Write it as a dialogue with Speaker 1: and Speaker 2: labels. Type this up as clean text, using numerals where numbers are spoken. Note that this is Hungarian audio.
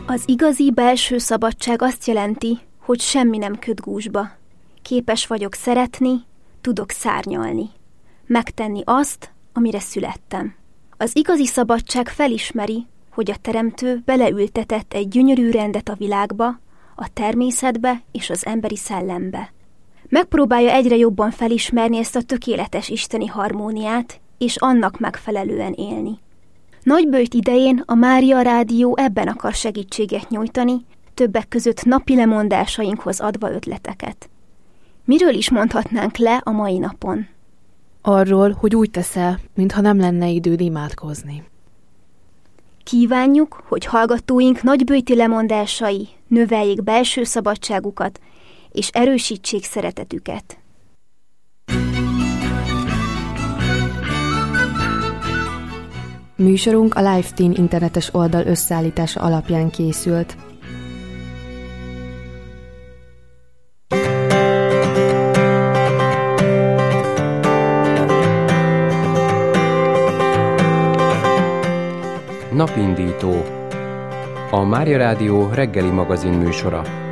Speaker 1: Az igazi belső szabadság azt jelenti, hogy semmi nem köt gúzsba. Képes vagyok szeretni, tudok szárnyalni. Megtenni azt, amire születtem. Az igazi szabadság felismeri, hogy a Teremtő beleültetett egy gyönyörű rendet a világba, a természetbe és az emberi szellembe. Megpróbálja egyre jobban felismerni ezt a tökéletes isteni harmóniát, és annak megfelelően élni. Nagyböjt idején a Mária Rádió ebben akar segítséget nyújtani, többek között napi lemondásainkhoz adva ötleteket. Miről is mondhatnánk le a mai napon?
Speaker 2: Arról, hogy úgy teszel, mintha nem lenne időd imádkozni.
Speaker 1: Kívánjuk, hogy hallgatóink nagyböjti lemondásai növeljék belső szabadságukat, és erősítsék szeretetüket.
Speaker 2: Műsorunk a Live Teen internetes oldal összeállítása alapján készült.
Speaker 3: Napindító. A Mária Rádió reggeli magazin műsora.